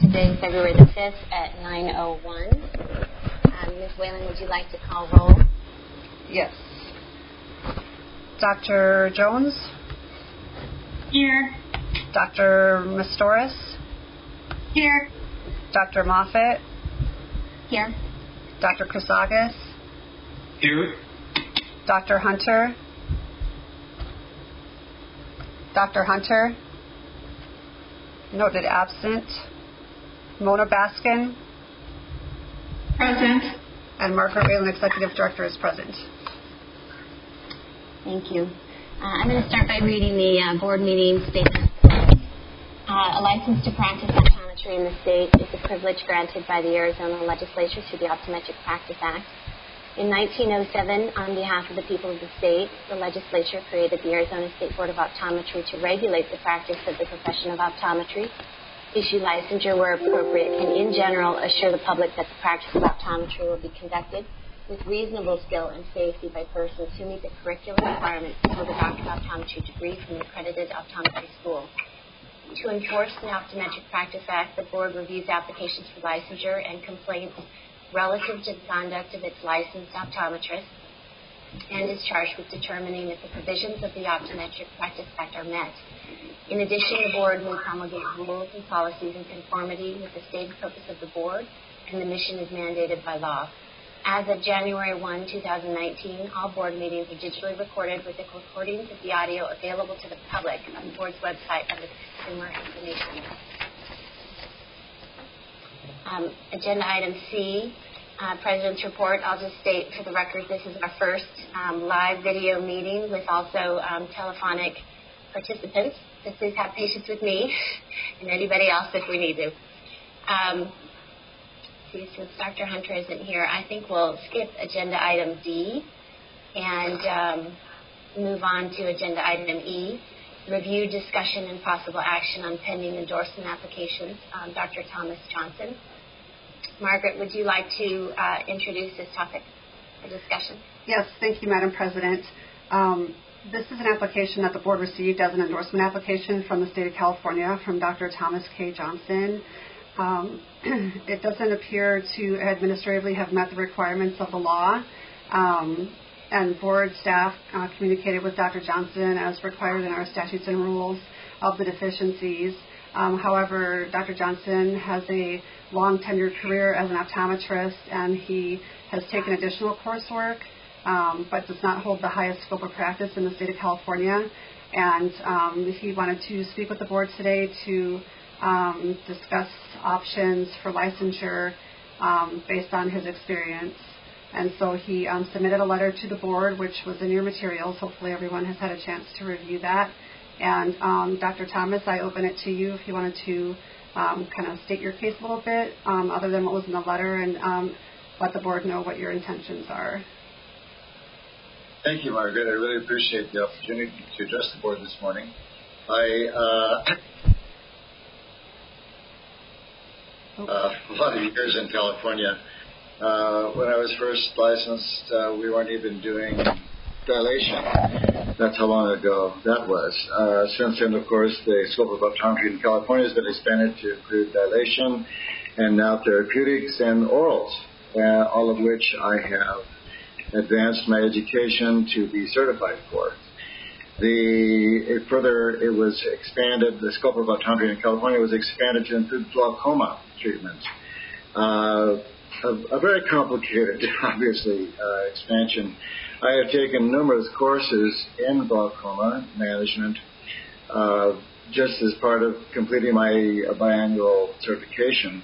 Tuesday, February the 5th at 9:01. Ms. Whalen, would you like to call roll? Yes. Dr. Jones? Here. Dr. Mistoris? Here. Dr. Moffitt? Here. Dr. Chrysagas? Here. Dr. Hunter? Dr. Hunter? Noted absent. Mona Baskin? Present. And Margaret Whalen, Executive Director, is present. Thank you. I'm going to start by reading the board meeting statement. A license to practice optometry in the state is a privilege granted by the Arizona legislature through the Optometric Practice Act. In 1907, on behalf of the people of the state, the legislature created the Arizona State Board of Optometry to regulate the practice of the profession of optometry, issue licensure where appropriate, and in general assure the public that the practice of optometry will be conducted with reasonable skill and safety by persons who meet the curriculum requirements to hold a Doctor of Optometry degree from an accredited optometry school. To enforce the Optometric Practice Act, the board reviews applications for licensure and complaints relative to the conduct of its licensed optometrists and is charged with determining if the provisions of the Optometric Practice Act are met. In addition, the board may promulgate rules and policies in conformity with the stated purpose of the board, and the mission is mandated by law. As of January 1, 2019, all board meetings are digitally recorded with the recordings of the audio available to the public on the board's website under the Consumer Information. Agenda item C, President's Report. I'll just state for the record this is our first live video meeting with also telephonic participants. So please have patience with me and anybody else if we need to. Since Dr. Hunter isn't here, I think we'll skip agenda item D and move on to agenda item E, review, discussion, and possible action on pending endorsement applications. Dr. Thomas Johnson. Margaret, would you like to introduce this topic for discussion? Yes, thank you, Madam President. This is an application that the board received as an endorsement application from the state of California from Dr. Thomas K. Johnson. It doesn't appear to administratively have met the requirements of the law, and board staff communicated with Dr. Johnson as required in our statutes and rules of the deficiencies. However, Dr. Johnson has a long tenured career as an optometrist, and he has taken additional coursework, but does not hold the highest scope of practice in the state of California. And he wanted to speak with the board today to discuss options for licensure based on his experience. And so he submitted a letter to the board, which was in your materials. Hopefully everyone has had a chance to review that. And Dr. Thomas, I open it to you if you wanted to kind of state your case a little bit, other than what was in the letter, and let the board know what your intentions are. Thank you, Margaret. I really appreciate the opportunity to address the board this morning. A lot of years in California. When I was first licensed, we weren't even doing dilation. That's how long ago that was. Since then, of course, the scope of optometry in California has been expanded to include dilation and now therapeutics and orals, all of which I have advanced my education to be certified for. It was expanded, the scope of optometry in California was expanded to include glaucoma treatment. A very complicated, obviously, expansion. I have taken numerous courses in glaucoma management just as part of completing my biannual certification.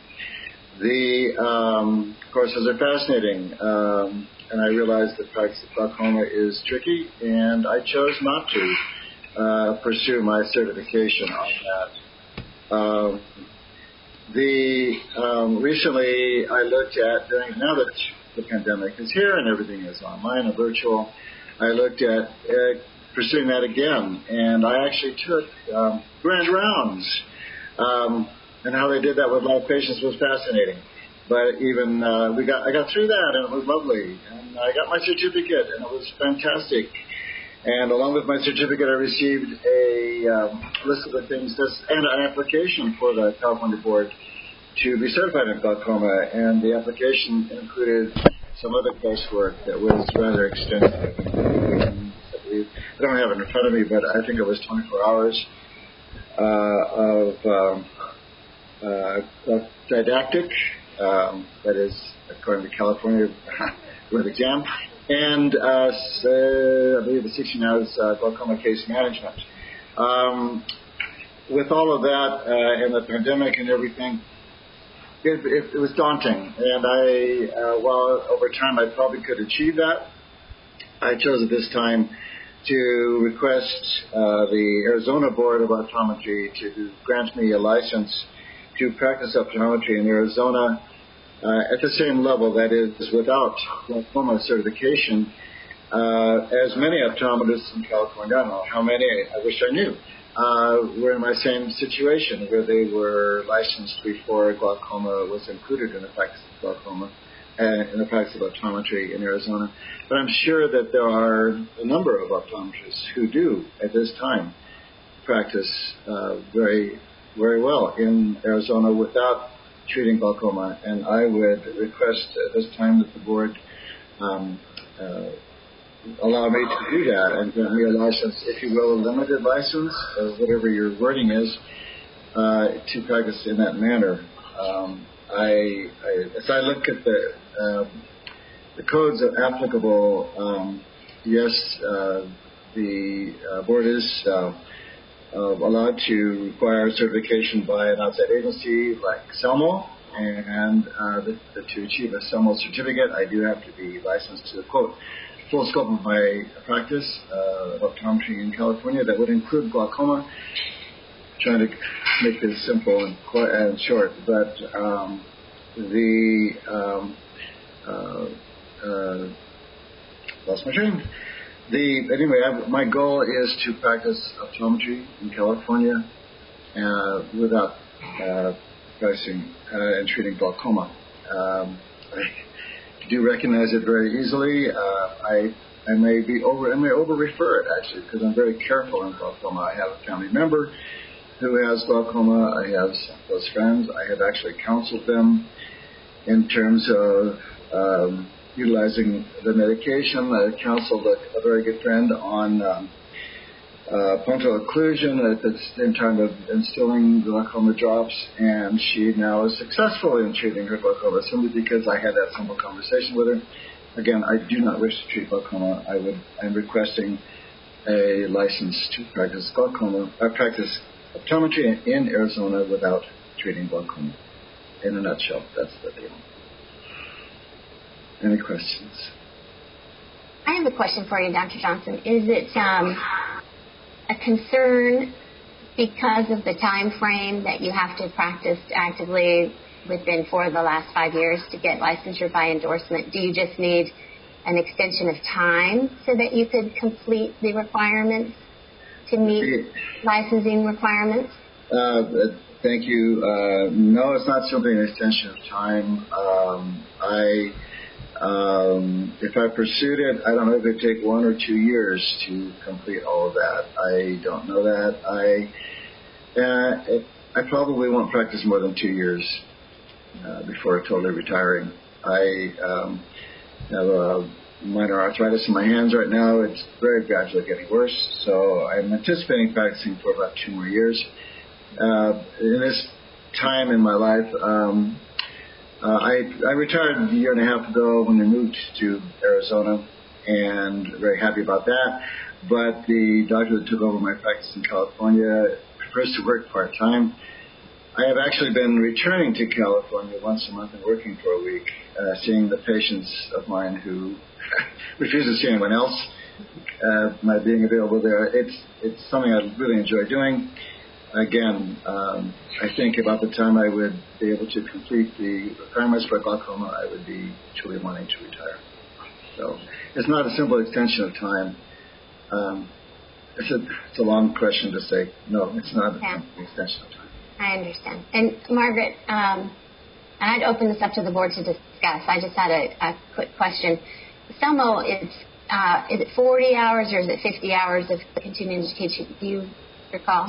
The courses are fascinating, and I realized that practice of glaucoma is tricky, and I chose not to pursue my certification on that. Recently, I looked at, now that the pandemic is here and everything is online and virtual, I looked at pursuing that again, and I actually took grand rounds, and how they did that with live patients was fascinating. But even I got through that, and it was lovely, and I got my certificate, and it was fantastic. And along with my certificate, I received a list of the things and an application for the California Board to be certified in glaucoma, and the application included some other coursework that was rather extensive. I don't have it in front of me, but I think it was 24 hours of didactic, that is, according to California, with exam, and I believe the 16 hours glaucoma case management. With all of that and the pandemic and everything, it was daunting. And while over time I probably could achieve that, I chose at this time to request the Arizona Board of Optometry to grant me a license to practice optometry in Arizona at the same level, that is, without glaucoma certification, as many optometrists in California, I don't know how many, I wish I knew, were in my same situation, where they were licensed before glaucoma was included in the practice of glaucoma, in the practice of optometry in Arizona. But I'm sure that there are a number of optometrists who do, at this time, practice very, very well in Arizona without treating glaucoma. And I would request at this time that the board allow me to do that and grant me a license, if you will, a limited license, or whatever your wording is, to practice in that manner. As I look at the codes applicable, yes, the board is allowed to require certification by an outside agency like CELMO, and to achieve a CELMO certificate, I do have to be licensed to the full scope of my practice of optometry in California. That would include glaucoma. Trying to make this simple and short, but lost my train. Anyway, my goal is to practice optometry in California without practicing and treating glaucoma. I do recognize it very easily. I may over-refer it, actually, because I'm very careful in glaucoma. I have a family member who has glaucoma. I have some close friends. I have actually counseled them in terms of utilizing the medication. I counseled a very good friend on punctal occlusion at the same time of instilling glaucoma drops, and she now is successful in treating her glaucoma simply because I had that simple conversation with her. Again, I do not wish to treat glaucoma. I'm requesting a license to practice practice optometry in Arizona without treating glaucoma. In a nutshell, that's the deal. Any questions? I have a question for you, Dr. Johnson. Is it a concern because of the time frame that you have to practice actively within for the last 5 years to get licensure by endorsement? Do you just need an extension of time so that you could complete the requirements to meet licensing requirements? Thank you. No, it's not simply an extension of time. If I pursued it, I don't know if it would take 1 or 2 years to complete all of that. I don't know that. I probably won't practice more than 2 years before totally retiring. I have a minor arthritis in my hands right now. It's very gradually getting worse, so I'm anticipating practicing for about 2 more years. In this time in my life, I retired a year and a half ago when I moved to Arizona, and very happy about that. But the doctor that took over my practice in California prefers to work part-time. I have actually been returning to California once a month and working for a week, seeing the patients of mine who refuse to see anyone else. My being available there, it's something I really enjoy doing. Again, I think about the time I would be able to complete the requirements for glaucoma, I would be truly wanting to retire. So it's not a simple extension of time. It's a long question to say, no, it's not a simple extension of time. I understand. And Margaret, I'd open this up to the board to discuss. I just had a quick question. CELMO, is it 40 hours or is it 50 hours of continuing education? Do you recall?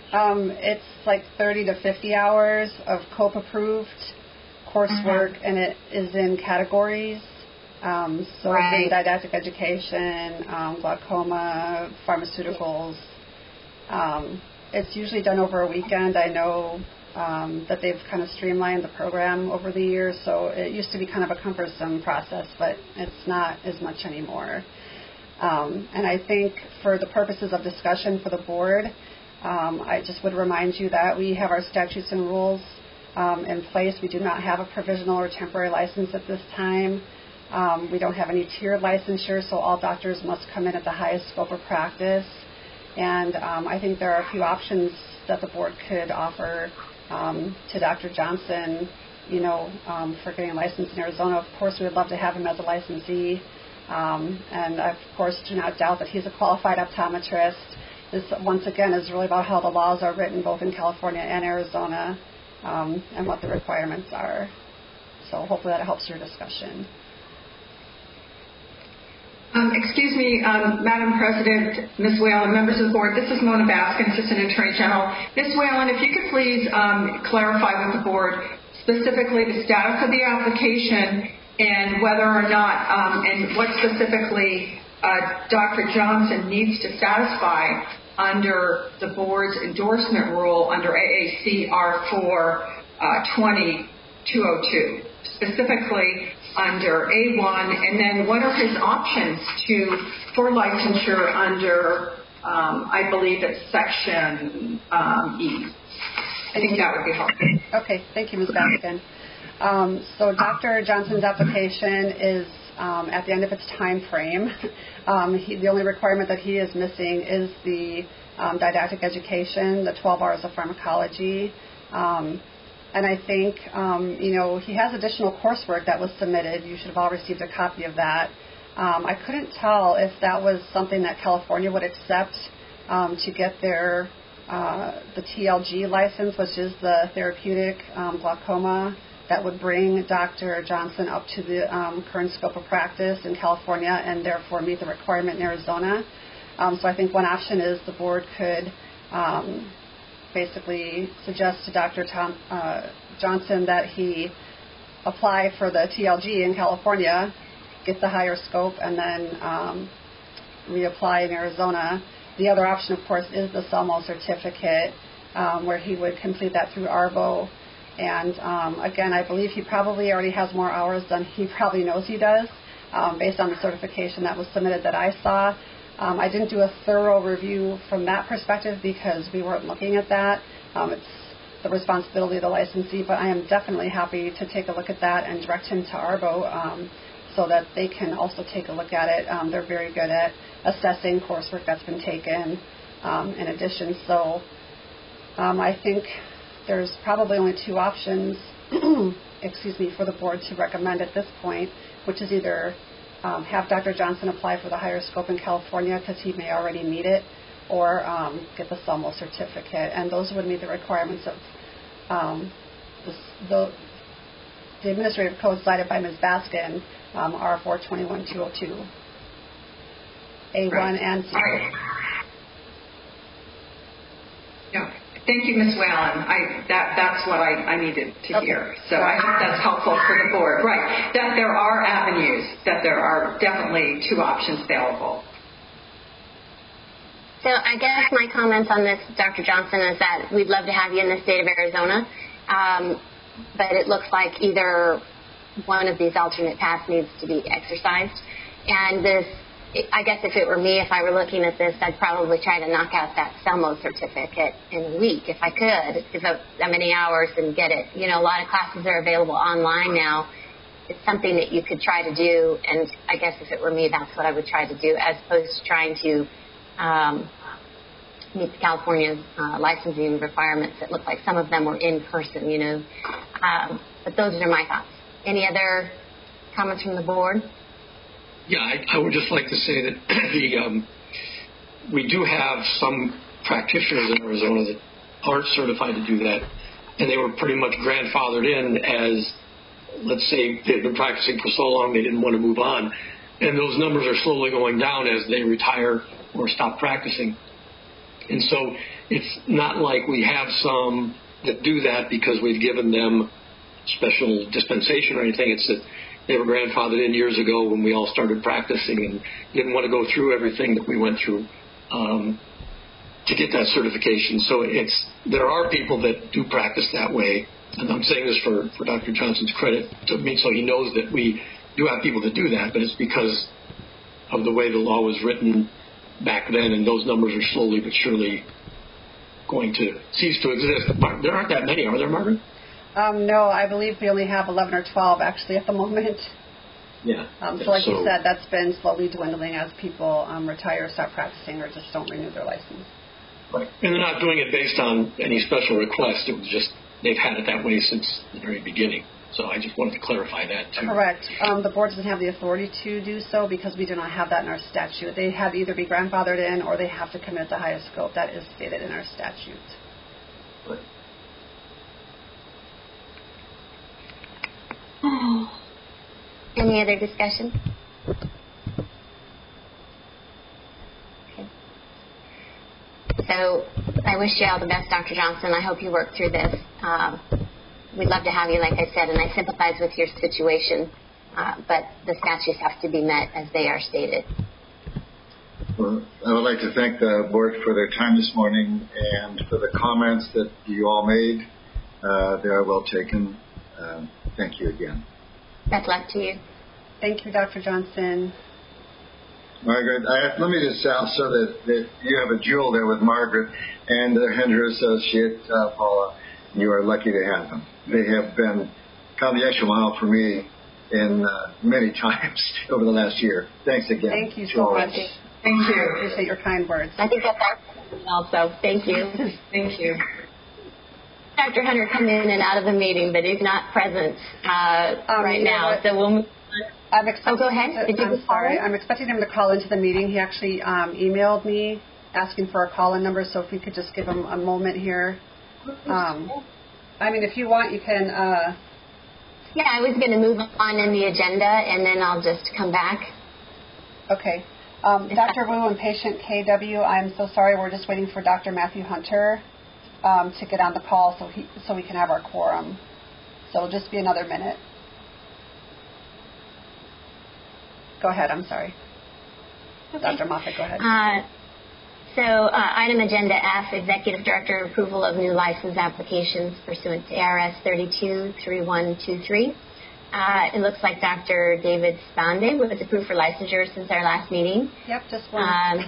It's like 30 to 50 hours of COPE-approved coursework, and it is in categories. So it's in didactic education, glaucoma, pharmaceuticals. It's usually done over a weekend. I know that they've kind of streamlined the program over the years, so it used to be kind of a cumbersome process, but it's not as much anymore. And I think for the purposes of discussion for the board, I just would remind you that we have our statutes and rules in place. We do not have a provisional or temporary license at this time. We don't have any tiered licensure, so all doctors must come in at the highest scope of practice. And I think there are a few options that the board could offer to Dr. Johnson, for getting licensed in Arizona. Of course, we would love to have him as a licensee. And I, of course, do not doubt that he's a qualified optometrist. This, once again, is really about how the laws are written both in California and Arizona and what the requirements are. So hopefully that helps your discussion. Excuse me, Madam President, Ms. Whalen, members of the board, this is Mona Baskin, Assistant Attorney General. Ms. Whalen, if you could please clarify with the board specifically the status of the application and whether or not, and what specifically Dr. Johnson needs to satisfy under the board's endorsement rule under AACR 4-20-202, specifically under A1, and then what are his options for licensure under, I believe it's Section E. I think that would be helpful. Okay, thank you, Ms. Baskin. So Dr. Johnson's application is at the end of its time frame. The only requirement that he is missing is the didactic education, the 12 hours of pharmacology. And I think, he has additional coursework that was submitted. You should have all received a copy of that. I couldn't tell if that was something that California would accept to get the TLG license, which is the therapeutic glaucoma that would bring Dr. Johnson up to the current scope of practice in California and therefore meet the requirement in Arizona. So I think one option is the board could basically suggest to Dr. Johnson that he apply for the TLG in California, get the higher scope, and then reapply in Arizona. The other option, of course, is the SELMO certificate, where he would complete that through ARVO. And again, I believe he probably already has more hours than he probably knows he does, based on the certification that was submitted that I saw. I didn't do a thorough review from that perspective because we weren't looking at that. It's the responsibility of the licensee, but I am definitely happy to take a look at that and direct him to ARVO so that they can also take a look at it. They're very good at assessing coursework that's been taken in addition. So I think there's probably only two options for the board to recommend at this point, which is either have Dr. Johnson apply for the higher scope in California because he may already meet it, or get the SELMO certificate. And those would meet the requirements of the administrative code cited by Ms. Baskin, R 421-202, A1 and C. Yeah. Thank you, Ms. Whalen. That's what I needed to hear. So I hope that's helpful for the board. Right. That there are avenues, that there are definitely two options available. So I guess my comments on this, Dr. Johnson, is that we'd love to have you in the state of Arizona, but it looks like either one of these alternate paths needs to be exercised. And this, I guess if it were me, if I were looking at this, I'd probably try to knock out that SELMO certificate in a week if I could, devote that many hours and get it. A lot of classes are available online now. It's something that you could try to do, and I guess if it were me, that's what I would try to do, as opposed to trying to meet the California licensing requirements. It looked like some of them were in person, But those are my thoughts. Any other comments from the board? Yeah, I would just like to say that we do have some practitioners in Arizona that aren't certified to do that, and they were pretty much grandfathered in as, let's say, they've been practicing for so long they didn't want to move on, and those numbers are slowly going down as they retire or stop practicing. And so it's not like we have some that do that because we've given them special dispensation or anything. It's that they were grandfathered in years ago when we all started practicing and didn't want to go through everything that we went through to get that certification. So there are people that do practice that way. And I'm saying this for Dr. Johnson's credit, so he knows that we do have people that do that, but it's because of the way the law was written back then, and those numbers are slowly but surely going to cease to exist. There aren't that many, are there, Margaret? No, I believe we only have 11 or 12 actually at the moment. Yeah. So like you said, that's been slowly dwindling as people retire, stop practicing, or just don't renew their license. Right. And they're not doing it based on any special request. It was just they've had it that way since the very beginning. So I just wanted to clarify that, too. Correct. The board doesn't have the authority to do so because we do not have that in our statute. They have to either be grandfathered in or they have to commit the highest scope. That is stated in our statute. Right. Any other discussion? Okay. So I wish you all the best, Dr. Johnson. I hope you work through this. We'd love to have you, like I said, and I sympathize with your situation, but the statutes have to be met as they are stated. Well, I would like to thank the board for their time this morning and for the comments that you all made. They are well taken. Thank you again. Best luck to you. Thank you, Dr. Johnson. Margaret, let me just say so that you have a jewel there with Margaret and her associate, Paula. You are lucky to have them. They have been kind of the extra mile for me in many times over the last year. Thanks again. Thank you so much. Thank you. I appreciate your kind words. I think that's also. Thank you. Thank you. Dr. Hunter come in and out of the meeting, but he's not present right now. So we'll move on. Go ahead. I'm sorry. I'm expecting him to call into the meeting. He actually emailed me asking for a call-in number, so if we could just give him a moment here. I mean, if you want, you can... Yeah, I was going to move on in the agenda, and then I'll just come back. Okay. Dr. Wu and patient KW, I'm so sorry. We're just waiting for Dr. Matthew Hunter to get on the call so we can have our quorum. So it'll just be another minute. Go ahead. I'm sorry. Okay. Dr. Moffitt, go ahead. Item Agenda F, Executive Director approval of new license applications pursuant to ARS 323123. It looks like Dr. David Spande was approved for licensure since our last meeting. Yep, just one.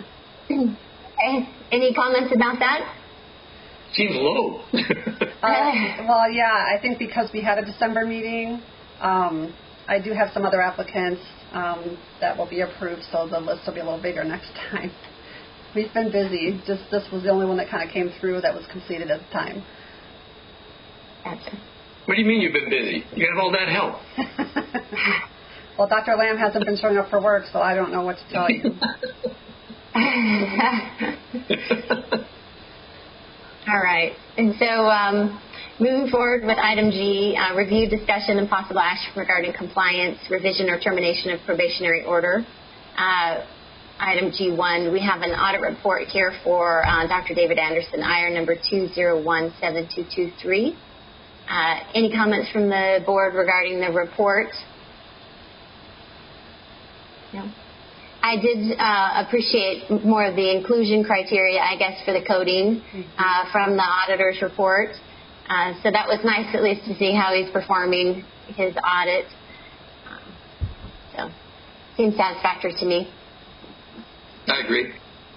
Any comments about that? Seems low. Well, yeah, I think because we had a December meeting, I do have some other applicants that will be approved, so the list will be a little bigger next time. We've been busy. Just this was the only one that kind of came through that was completed at the time. Gotcha. What do you mean you've been busy? You have all that help. Well, Dr. Lamb hasn't been showing up for work, so I don't know what to tell you. All right. And so moving forward with item G, review, discussion, and possible action regarding compliance, revision, or termination of probationary order. Item G1, we have an audit report here for Dr. David Anderson, IR number 2017223. Any comments from the board regarding the report? No. I did appreciate more of the inclusion criteria, I guess, for the coding from the auditor's report. So that was nice, at least, to see how he's performing his audit. So seems satisfactory to me. I agree.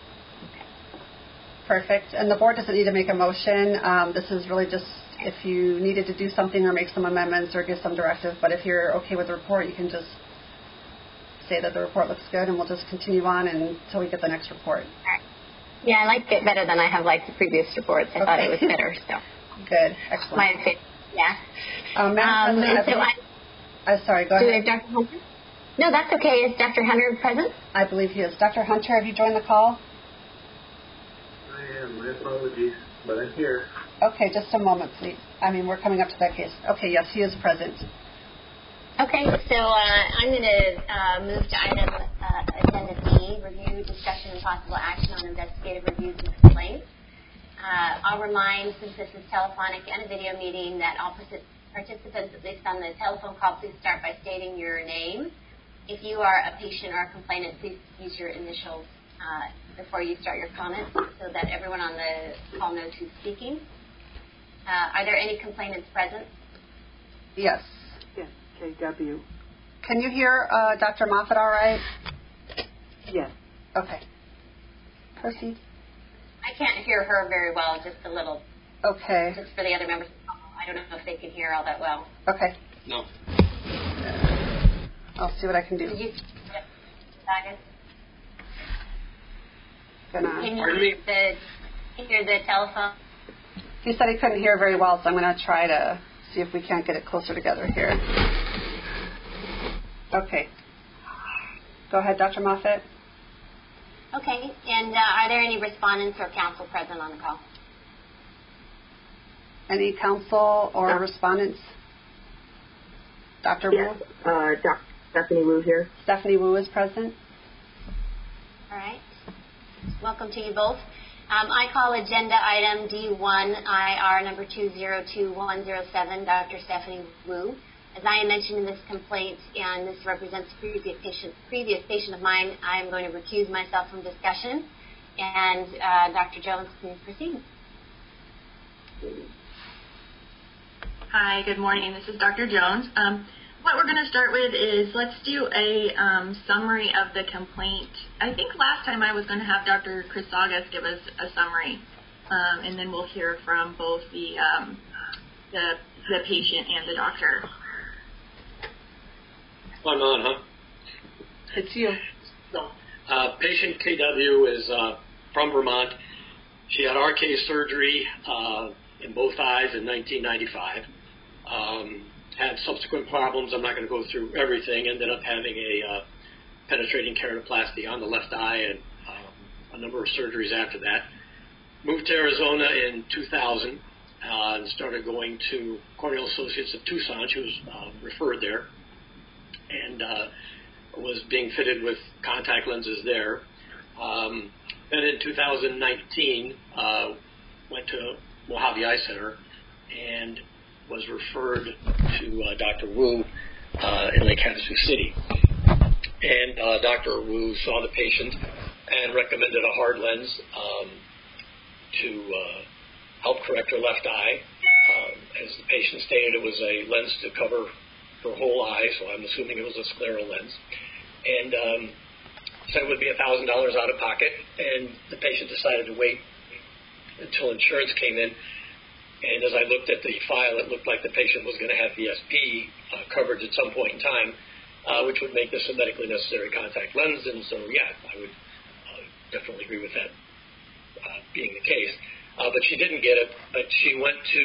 Perfect. And the board doesn't need to make a motion. This is really just if you needed to do something or make some amendments or give some directive. But if you're okay with the report, you can just say that the report looks good, and we'll just continue on until we get the next report. Yeah, I liked it better than I have liked the previous reports. I thought it was better. So good. Excellent. My opinion. Yeah. Sorry, go ahead. Dr. Hunter? No, that's okay. Is Dr. Hunter present? I believe he is. Dr. Hunter, have you joined the call? I am. My apologies, but I'm here. Okay, just a moment, please. We're coming up to that case. Okay, yes, he is present. Okay, so I'm going to move to item Agenda B, review, discussion, and possible action on investigative reviews and complaints. I'll remind, since this is telephonic and a video meeting, that all participants, at least on the telephone call, please start by stating your name. If you are a patient or a complainant, please use your initials before you start your comments so that everyone on the call knows who's speaking. Are there any complainants present? Yes. Yes, KW. Can you hear Dr. Moffitt all right? Yes. Okay. Proceed. I can't hear her very well, just a little. Okay. Just for the other members. I don't know if they can hear all that well. Okay. No. I'll see what I can do. Did you Can you hear the telephone? He said he couldn't hear very well, so I'm going to try to see if we can't get it closer together here. Okay. Go ahead, Dr. Moffitt. Okay. And are there any respondents or counsel present on the call? Any counsel or respondents? Dr. Yes. Wu? Dr. Stephanie Wu here. Stephanie Wu is present. All right. Welcome to you both. I call agenda item D1, IR number 202107, Dr. Stephanie Wu. As I mentioned in this complaint, and this represents a previous patient of mine, I am going to recuse myself from discussion. And Dr. Jones, please proceed. Hi, good morning. This is Dr. Jones. What we're going to start with is let's do a summary of the complaint. I think last time I was going to have Dr. Chrysagas give us a summary, and then we'll hear from both the patient and the doctor. I'm on, huh? It's you. So, patient KW is from Vermont. She had RK surgery in both eyes in 1995. Had subsequent problems. I'm not going to go through everything. Ended up having a penetrating keratoplasty on the left eye and a number of surgeries after that. Moved to Arizona in 2000 and started going to Cornell Associates of Tucson. She was referred there and was being fitted with contact lenses there. Then in 2019, went to Mojave Eye Center and was referred to Dr. Wu in Lake Havasu City. And Dr. Wu saw the patient and recommended a hard lens to help correct her left eye. As the patient stated, it was a lens to cover her whole eye, so I'm assuming it was a scleral lens. And said it would be $1,000 out of pocket, and the patient decided to wait until insurance came in. And as I looked at the file, it looked like the patient was going to have VSP coverage at some point in time, which would make this a medically necessary contact lens. And so, yeah, I would definitely agree with that being the case. But she didn't get it. But she went to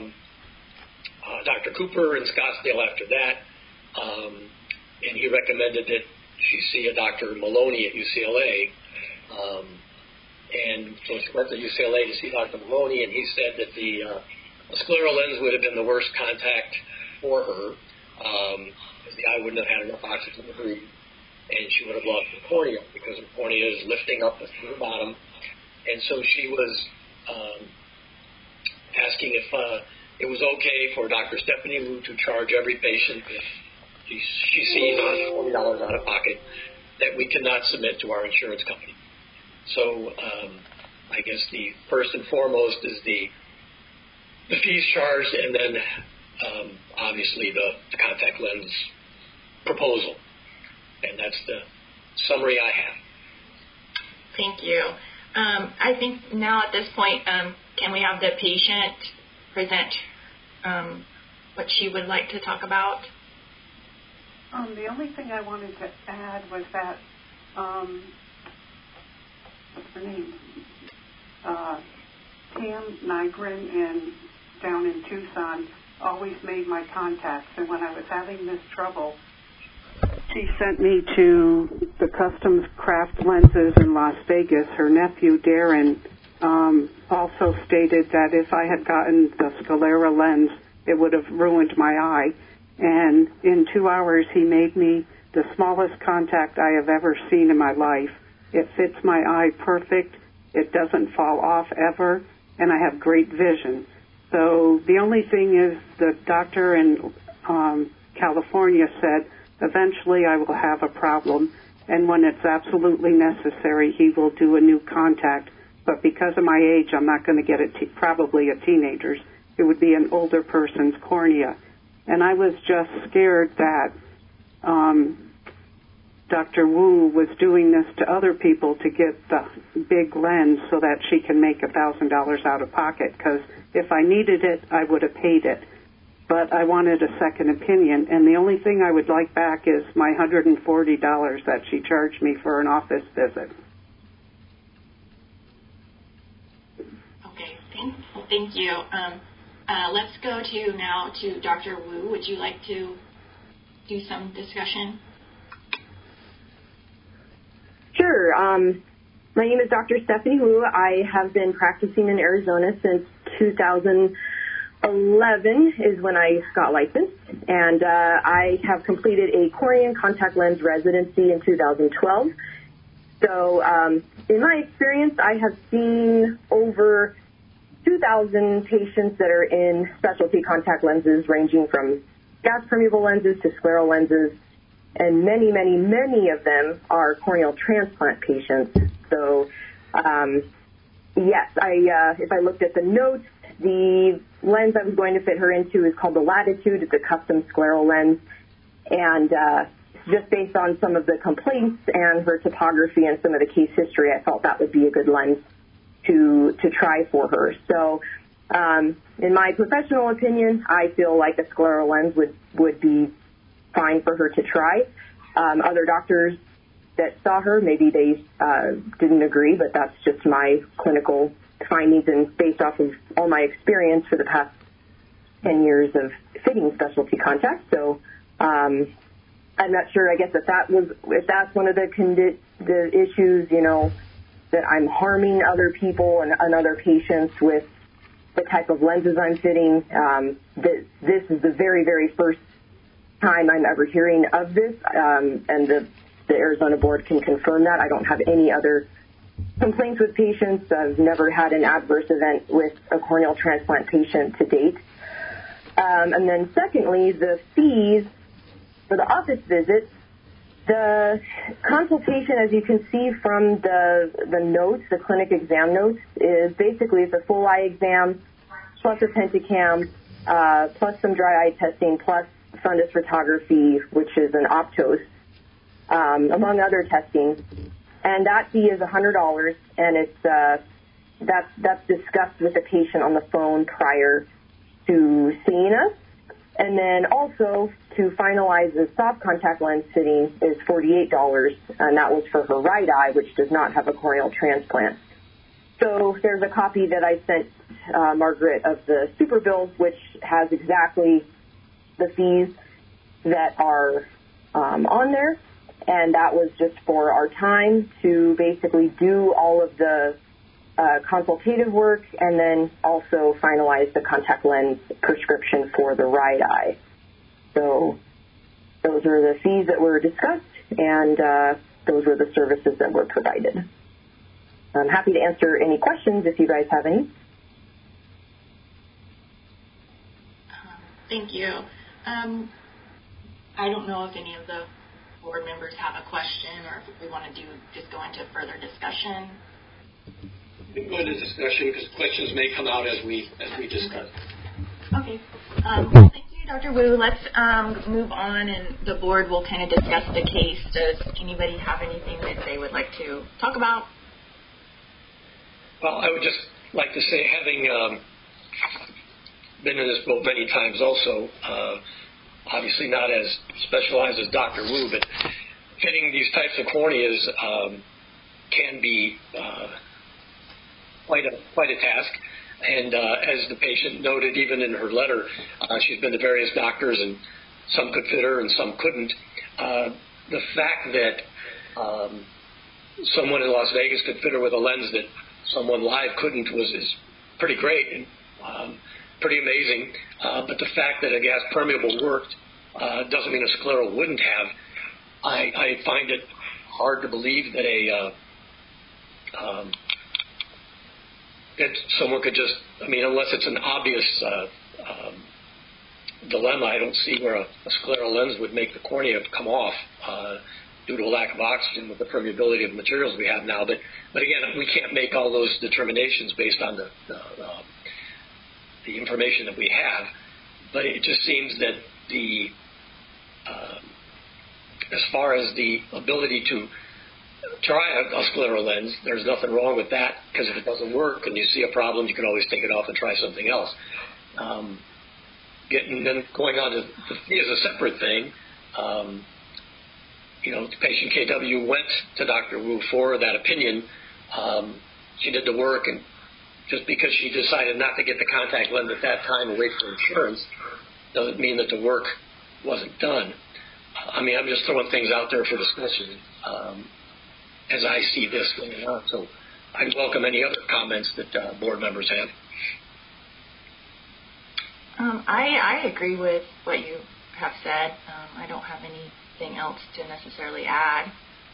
Dr. Cooper in Scottsdale after that, and he recommended that she see a Dr. Maloney at UCLA. And so she went to UCLA to see Dr. Maloney, and he said that the scleral lens would have been the worst contact for her, because the eye wouldn't have had enough oxygen to breathe, and she would have lost her cornea, because her cornea is lifting up through the bottom. And so she was asking if it was okay for Dr. Stephanie Wu to charge every patient if she sees $40 out of pocket that we cannot submit to our insurance company. So I guess the first and foremost is the fees charged, and then obviously the contact lens proposal. And that's the summary I have. Thank you. I think now at this point, can we have the patient present what she would like to talk about? The only thing I wanted to add was that what's her name? Tam Nygren down in Tucson always made my contacts, and when I was having this trouble, she sent me to the Customs Craft Lenses in Las Vegas. Her nephew, Darren, also stated that if I had gotten the sclera lens, it would have ruined my eye. And in 2 hours, he made me the smallest contact I have ever seen in my life. It fits my eye perfect. It doesn't fall off ever, and I have great vision. So the only thing is the doctor in California said eventually I will have a problem, and when it's absolutely necessary, he will do a new contact. But because of my age, I'm not going to get it, probably a teenager's. It would be an older person's cornea. And I was just scared that Dr. Wu was doing this to other people to get the big lens so that she can make $1,000 out of pocket, because if I needed it, I would have paid it. But I wanted a second opinion, and the only thing I would like back is my $140 that she charged me for an office visit. Okay, thank you. Let's go now to Dr. Wu. Would you like to do some discussion? Sure. My name is Dr. Stephanie Wu. I have been practicing in Arizona since 2011 is when I got licensed, and I have completed a cornea and contact lens residency in 2012. So in my experience, I have seen over 2,000 patients that are in specialty contact lenses ranging from gas-permeable lenses to scleral lenses, and many, many, many of them are corneal transplant patients. So, yes, if I looked at the notes, the lens I was going to fit her into is called the Latitude. It's a custom scleral lens, and just based on some of the complaints and her topography and some of the case history, I felt that would be a good lens to try for her. So in my professional opinion, I feel like a scleral lens would be fine for her to try. Other doctors that saw her, maybe they didn't agree, but that's just my clinical findings and based off of all my experience for the past 10 years of fitting specialty contacts. So I'm not sure, I guess, if that's one of the issues, that I'm harming other people and other patients with the type of lenses I'm fitting. This is the very, very first time I'm ever hearing of this, and the Arizona board can confirm that. I don't have any other complaints with patients. I've never had an adverse event with a corneal transplant patient to date. And then secondly, the fees for the office visits. The consultation, as you can see from the notes, the clinic exam notes, is basically it's a full eye exam plus a pentacam, plus some dry eye testing, plus fundus photography, which is an Optos, among other testing. And that fee is $100, and it's that's discussed with the patient on the phone prior to seeing us. And then also to finalize the soft contact lens fitting is $48, and that was for her right eye, which does not have a corneal transplant. So there's a copy that I sent Margaret of the super bill, which has exactly the fees that are on there, and that was just for our time to basically do all of the consultative work and then also finalize the contact lens prescription for the right eye. So those are the fees that were discussed, and those were the services that were provided. I'm happy to answer any questions if you guys have any. Thank you. I don't know if any of the board members have a question or if we want to just go into further discussion. We can go into discussion because questions may come out as we discuss. Okay. Well, thank you, Dr. Wu. Let's move on, and the board will kind of discuss the case. Does anybody have anything that they would like to talk about? Well, I would just like to say, having been in this boat many times also, obviously not as specialized as Dr. Wu, but fitting these types of corneas can be quite a task. And as the patient noted, even in her letter, she's been to various doctors, and some could fit her and some couldn't. The fact that someone in Las Vegas could fit her with a lens that someone live couldn't is pretty great and pretty amazing. But the fact that a gas permeable worked doesn't mean a scleral wouldn't have. I find it hard to believe that that someone could just, unless it's an obvious dilemma, I don't see where a scleral lens would make the cornea come off due to a lack of oxygen with the permeability of the materials we have now. But again, we can't make all those determinations based on the information that we have. But it just seems that as far as the ability to try a scleral lens, there's nothing wrong with that, because if it doesn't work and you see a problem, you can always take it off and try something else. Then going on to the fee is a separate thing. The patient KW went to Dr. Wu for that opinion. She did the work, and just because she decided not to get the contact lens at that time and wait for insurance doesn't mean that the work wasn't done. I'm just throwing things out there for discussion as I see this going on. So I welcome any other comments that board members have. I agree with what you have said. I don't have anything else to necessarily add.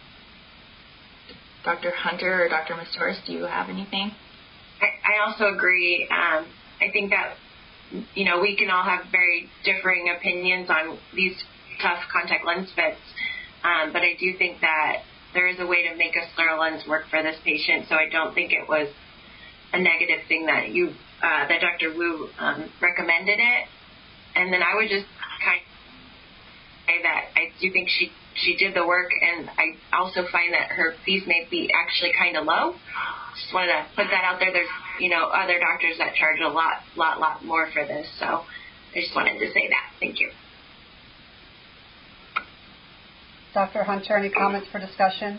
Dr. Hunter or Dr. Mastouras, do you have anything? I also agree. I think that, we can all have very differing opinions on these tough contact lens fits, but I do think that there is a way to make a scleral lens work for this patient, so I don't think it was a negative thing that that Dr. Wu recommended it. And then I would just kind of say that I do think she did the work, and I also find that her fees may be actually kind of low. Just wanted to put that out there. There's, other doctors that charge a lot more for this, so I just wanted to say that. Thank you. Dr. Hunter, any comments for discussion?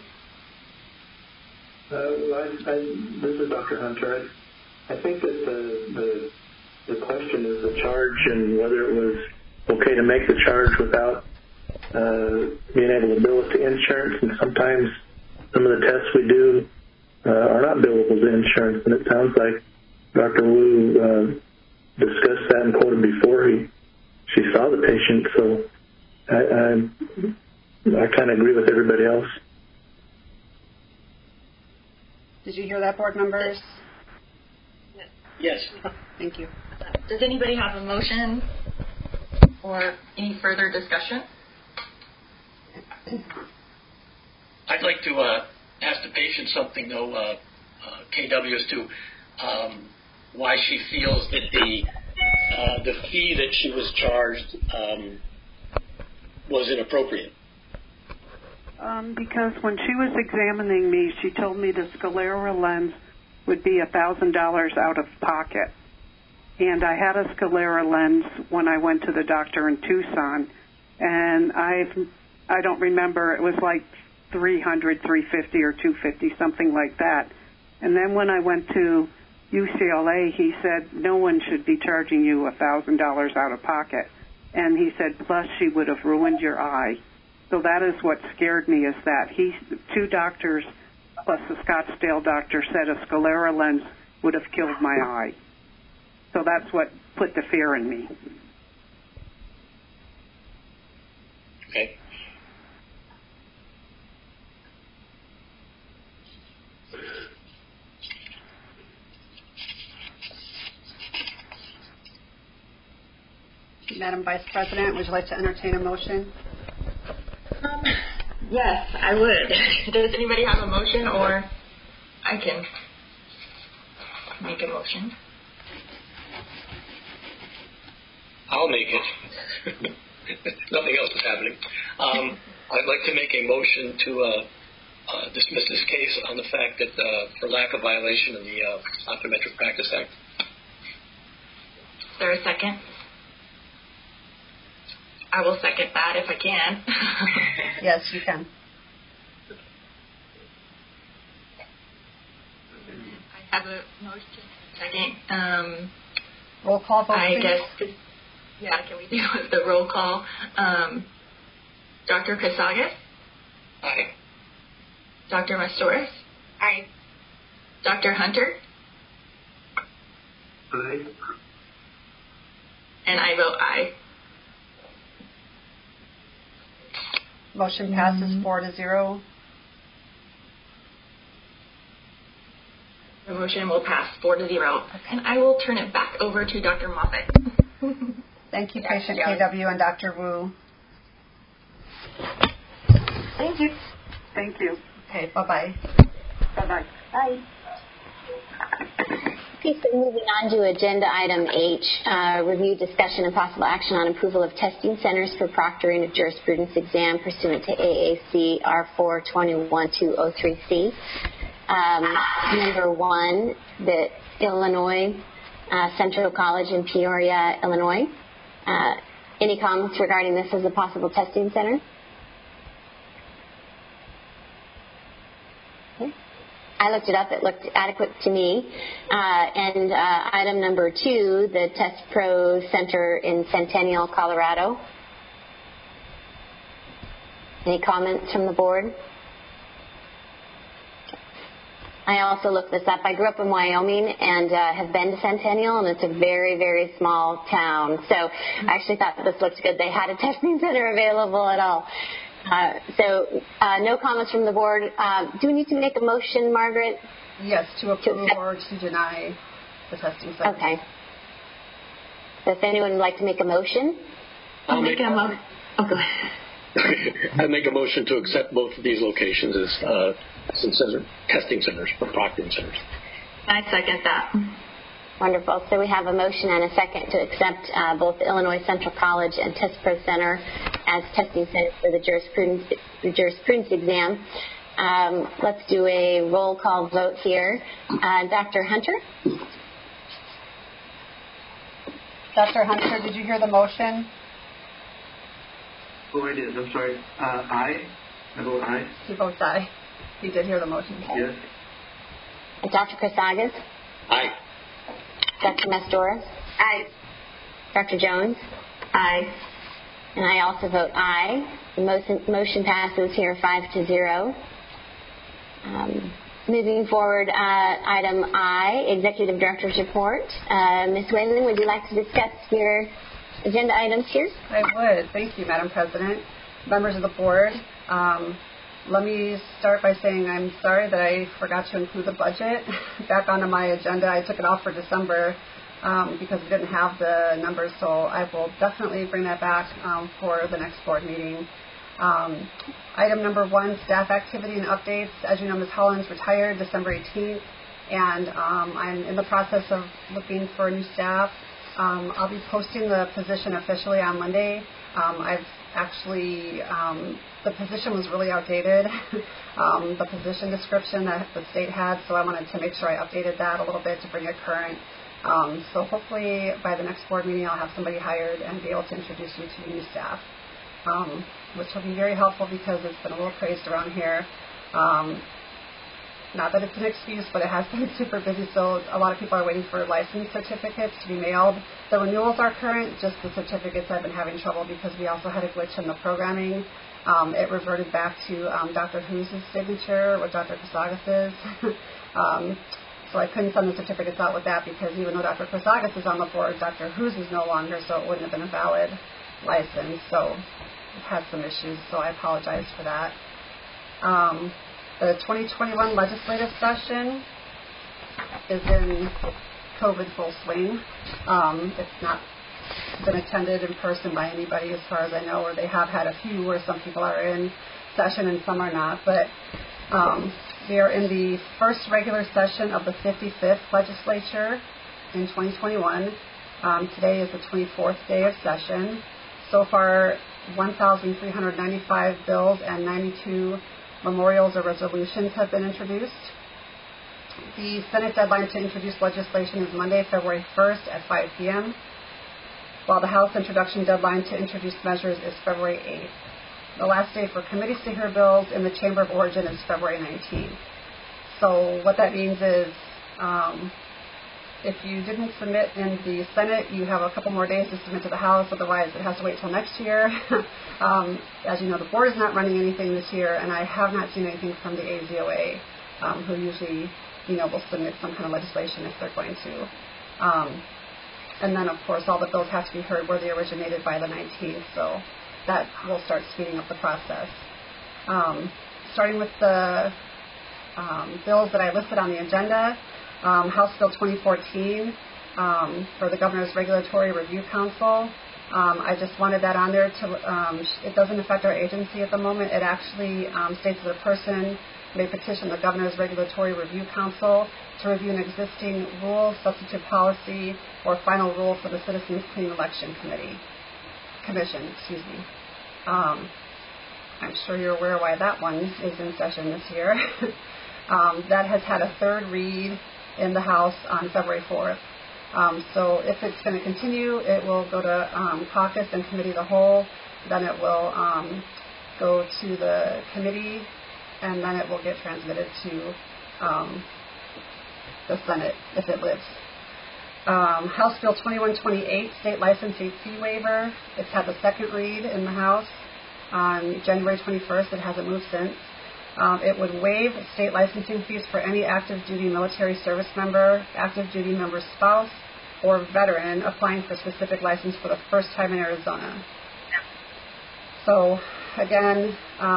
This is Dr. Hunter. I think that the question is the charge and whether it was okay to make the charge without being able to bill it to insurance. And sometimes some of the tests we do are not billable to insurance. And it sounds like Dr. Wu discussed that and quoted before she saw the patient. So I kind of agree with everybody else. Did you hear that, board members? Yes. Thank you. Does anybody have a motion or any further discussion? I'd like to ask the patient something, though, KW, as to why she feels that the fee that she was charged was inappropriate. Because when she was examining me, she told me the scleral lens would be $1,000 out of pocket. And I had a scleral lens when I went to the doctor in Tucson, and I don't remember, it was like $300, $350 or $250, something like that. And then when I went to UCLA, he said no one should be charging you $1,000 out of pocket. And he said, plus she would have ruined your eye. So that is what scared me, is that two doctors plus the Scottsdale doctor said a scleral lens would have killed my eye. So that's what put the fear in me. Okay. Madam Vice President, would you like to entertain a motion? Yes, I would. Does anybody have a motion, or I can make a motion? I'll make it. Nothing else is happening. I'd like to make a motion to dismiss this case on the fact that for lack of violation of the Optometric Practice Act. Is there a second? I will second that if I can. Yes, you can. I have a motion second. Roll call vote, I please. guess, can we do the roll call? Dr. Casagas? Aye. Dr. Mastouras? Aye. Dr. Hunter? Aye. And I vote aye. Motion passes 4-0. The motion will pass 4-0. And I will turn it back over to Dr. Moffat. Thank you, patient KW and Dr. Wu. Thank you. Thank you. Okay, bye-bye. Bye-bye. Bye. Okay, so moving on to agenda item H, review, discussion, and possible action on approval of testing centers for proctoring of jurisprudence exam pursuant to AAC R421-203C. Number 1, the Illinois Central College in Peoria, Illinois. Any comments regarding this as a possible testing center? Okay. I looked it up. It looked adequate to me. And item number 2, the Test Pro Center in Centennial, Colorado. Any comments from the board? I also looked this up. I grew up in Wyoming and have been to Centennial, and it's a very, very small town. So I actually thought that this looked good. They had a testing center available at all. No comments from the board. Do we need to make a motion, Margaret? Yes, to approve or to deny the testing center. Okay. So if anyone would like to make a motion? I'll make a motion. Oh, go ahead. I make a motion to accept both of these locations as testing centers or proctoring centers. I second that. Wonderful. So we have a motion and a second to accept both the Illinois Central College and Test Pro Center as testing centers for the jurisprudence exam. Let's do a roll call vote here. Dr. Hunter? Dr. Hunter, did you hear the motion? Oh, I did. I'm sorry. Aye. I vote aye. He votes aye. He did hear the motion. Yes. And Dr. Chrysagas? Aye. Dr. Mastoras? Aye. Dr. Jones? Aye. And I also vote aye. The motion passes here 5-0. Moving forward, item I, Executive Director's Report. Ms. Whalen, would you like to discuss your agenda items here? I would. Thank you, Madam President. Members of the board, let me start by saying I'm sorry that I forgot to include the budget back onto my agenda. I took it off for December because we didn't have the numbers, so I will definitely bring that back for the next board meeting. Item number 1, staff activity and updates. As you know, Ms. Hollins retired December 18th, and I'm in the process of looking for new staff. I'll be posting the position officially on Monday. I've actually, the position was really outdated, the position description that the state had, so I wanted to make sure I updated that a little bit to bring it current. So hopefully by the next board meeting I'll have somebody hired and be able to introduce you to new staff, which will be very helpful because it's been a little crazed around here. Not that it's an excuse, but it has been super busy, so a lot of people are waiting for license certificates to be mailed. The renewals are current, just the certificates I've been having trouble because we also had a glitch in the programming. It reverted back to Dr. Who's signature, what Dr. Chrysagas is. So I couldn't send the certificates out with that because even though Dr. Chrysagas is on the board, Dr. Who's is no longer, so it wouldn't have been a valid license. So I've had some issues, so I apologize for that. The 2021 legislative session is in COVID full swing. It's not been attended in person by anybody as far as I know, or they have had a few where some people are in session and some are not. But we are in the first regular session of the 55th legislature in 2021. Today is the 24th day of session. So far, 1,395 bills and 92 memorials or resolutions have been introduced. The Senate deadline to introduce legislation is Monday, February 1st at 5 p.m., while the House introduction deadline to introduce measures is February 8th. The last day for committees to hear bills in the Chamber of Origin is February 19th. So what that means is if you didn't submit in the Senate, you have a couple more days to submit to the House. Otherwise, it has to wait till next year. As you know, the board is not running anything this year, and I have not seen anything from the AZOA, who usually, will submit some kind of legislation if they're going to. And then, of course, all the bills have to be heard where they originated by the 19th, so that will start speeding up the process. Starting with the bills that I listed on the agenda, House Bill 2014 for the Governor's Regulatory Review Council. I just wanted that on there. It doesn't affect our agency at the moment. It actually states that a person may petition the Governor's Regulatory Review Council to review an existing rule, substantive policy, or final rule for the Citizens Clean Election Commission. I'm sure you're aware why that one is in session this year. That has had a third read in the House on February 4th. So if it's going to continue, it will go to caucus and committee of the whole. Then it will go to the committee, and then it will get transmitted to the Senate if it lives. House Bill 2128, state licensing fee waiver. It's had the second read in the House on January 21st. It hasn't moved since. It would waive state licensing fees for any active duty military service member, active duty member spouse, or veteran applying for specific license for the first time in Arizona. So again,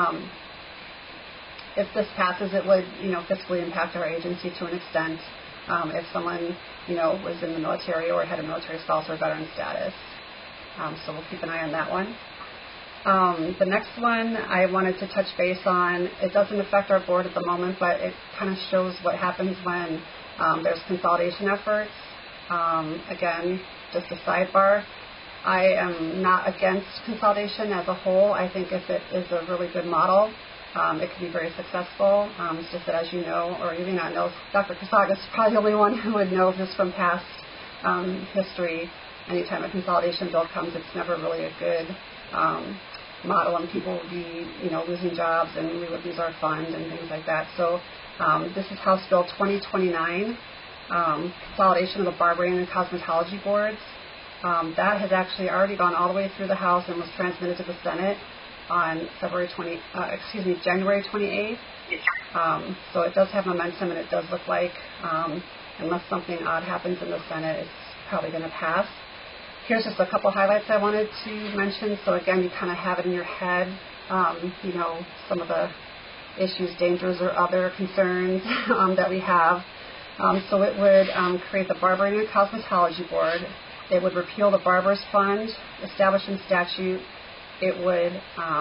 if this passes, it would, fiscally impact our agency to an extent. If someone, was in the military or had a military spouse or veteran status. So we'll keep an eye on that one. The next one I wanted to touch base on, it doesn't affect our board at the moment, but it kind of shows what happens when there's consolidation efforts. Again, just a sidebar, I am not against consolidation as a whole. I think if it is a really good model, it can be very successful. It's just that, as you know, or you may not know, Dr. Kasagas is probably the only one who would know this from past history. Anytime a consolidation bill comes, it's never really a good model, and people would be, losing jobs, and we would lose our fund and things like that. So this is House Bill 2029, consolidation of the barbering and cosmetology boards. That has actually already gone all the way through the House and was transmitted to the Senate on January 28th. So it does have momentum, and it does look like, unless something odd happens in the Senate, it's probably going to pass. Here's just a couple highlights I wanted to mention. So again, you kind of have it in your head, some of the issues, dangers, or other concerns that we have. So it would create the Barbering and Cosmetology Board. It would repeal the Barbers Fund, establishing statute. It would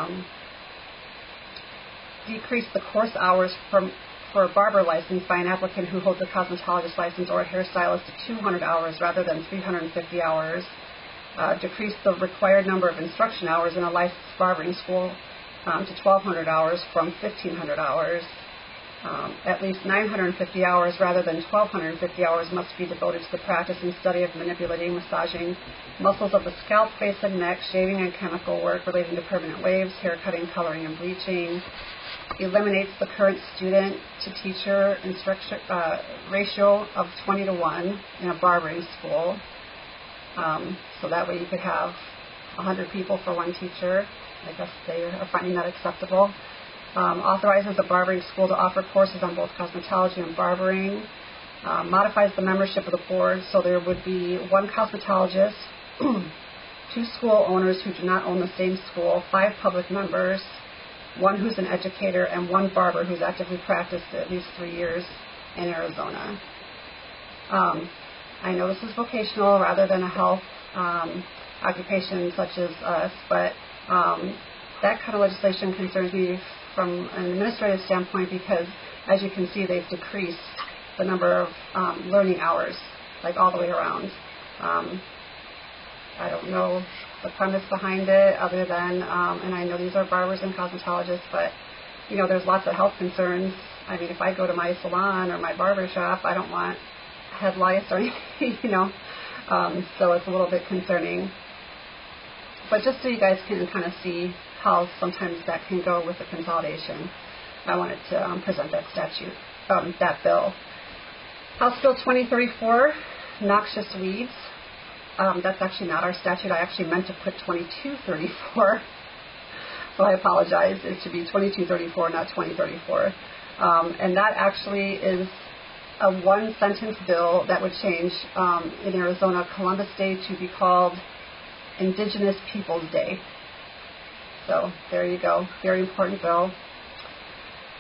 decrease the course hours for a barber license by an applicant who holds a cosmetologist license or a hairstylist to 200 hours rather than 350 hours. Decrease the required number of instruction hours in a licensed barbering school to 1,200 hours from 1,500 hours. At least 950 hours rather than 1,250 hours must be devoted to the practice and study of manipulating, massaging muscles of the scalp, face, and neck, shaving and chemical work relating to permanent waves, hair cutting, coloring, and bleaching. Eliminates the current student to teacher instruction ratio of 20-1 in a barbering school. So that way you could have 100 people for one teacher. I guess they are finding that acceptable. Authorizes the barbering school to offer courses on both cosmetology and barbering. Modifies the membership of the board so there would be one cosmetologist, 2 school owners who do not own the same school, 5 public members, 1 who's an educator, and 1 barber who's actively practiced at least 3 years in Arizona. I know this is vocational rather than a health occupation such as us, but that kind of legislation concerns me from an administrative standpoint because, as you can see, they've decreased the number of learning hours, like all the way around. I don't know the premise behind it other than, and I know these are barbers and cosmetologists, but, there's lots of health concerns. I mean, if I go to my salon or my barber shop, I don't want head lice or anything, so it's a little bit concerning. But just so you guys can kind of see how sometimes that can go with the consolidation, I wanted to present that that bill. House Bill 2034, noxious weeds. That's actually not our statute. I actually meant to put 2234. So I apologize. It should be 2234, not 2034. And that actually is a one-sentence bill that would change in Arizona, Columbus Day to be called Indigenous Peoples Day. So there you go. Very important bill.